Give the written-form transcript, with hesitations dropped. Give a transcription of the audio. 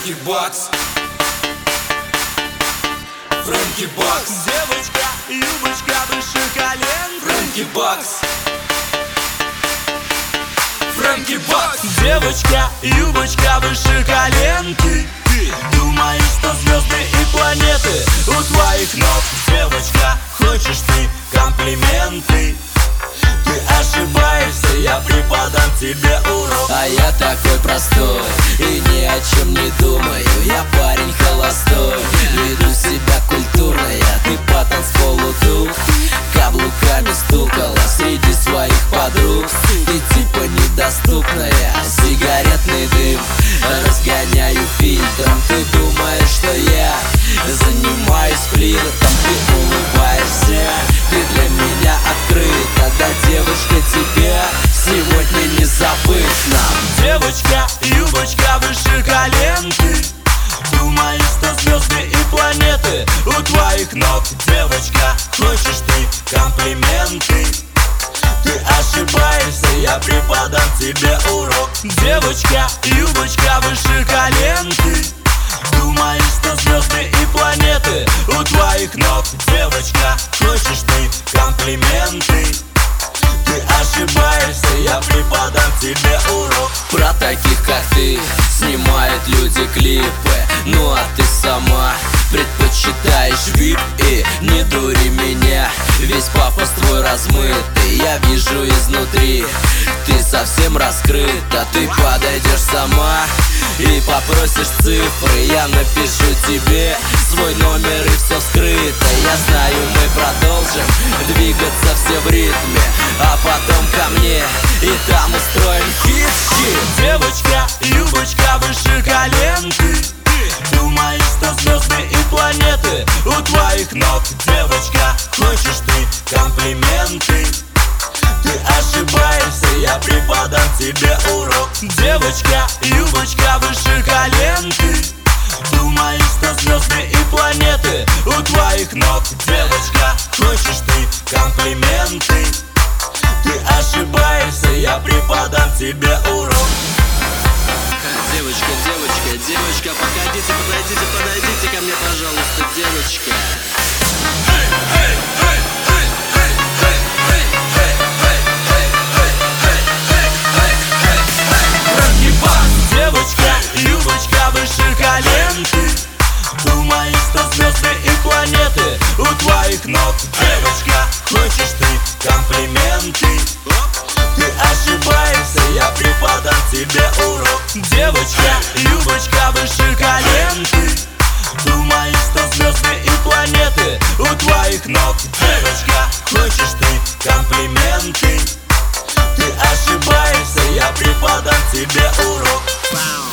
Фрэнки Бакс. Фрэнки Бакс. Девочка, юбочка выше колен. Фрэнки Бакс. Фрэнки Бакс. Девочка, юбочка выше колен. Ты думаешь, что звезды и планеты у твоих ног. Девочка, хочешь ты комплименты? Ты ошибаешься, я преподам тебе урок. А я такой простой и ни о чем не думаю. Я парень холостой, веду себя культурно. Ты по танцполу дух, каблуками стукала среди своих подруг. Ты типа недоступная, сигаретный дым разгоняю фильтром. Ты думаешь, что я занимаюсь флиртом. Ты улыбаешься, ты для меня открыта. Да, девочка, тебя сегодня не забыть нам. Девочка, юбочка выше колен. Ты думаешь, что звезды и планеты у твоих ног. Девочка, хочешь ты комплименты? Ты ошибаешься, я преподам тебе урок. Девочка, юбочка выше колен. Ты думаешь, что звезды и планеты у твоих ног. Девочка, хочешь ты комплименты? Ты ошибаешься, я преподам тебе урок. Про таких, как ты, снимают люди клипы. Ну а ты сама предпочитаешь вип. И не дури меня, весь пафос твой размытый я вижу изнутри. Ты совсем раскрыта, ты подойдешь сама и попросишь цифры. Я напишу тебе свой номер и все скрыто. Я знаю, мы продолжим двигаться все в ритме, а потом ко мне, и там устроим хит-хит. Девочка, юбочка выше колен. Ты думаешь, что звезды и планеты у твоих ног. Девочка, хочешь ты комплименты? Ты ошибаешься, я преподам тебе урок. Девочка, юбочка выше колен. Ты думаешь, что звезды и планеты у твоих ног. Девочка, хочешь ты комплименты? Ты ошибаешься, я преподам тебе урок. Девочка, девочка, девочка, погодите, подойдите ко мне, пожалуйста, девочка. Фрэнки Бакс. Девочка, юбочка выше колен. Ты думаешь, что звезды и планеты у твоих ног. Девочка, хочешь ты комплименты? Ты ошибаешься, я преподам тебе урок. Девочка, юбочка выше колен. Ты думаешь, что звезды и планеты у твоих ног. Девочка, хочешь ты комплименты? Ты ошибаешься, я преподам тебе урок.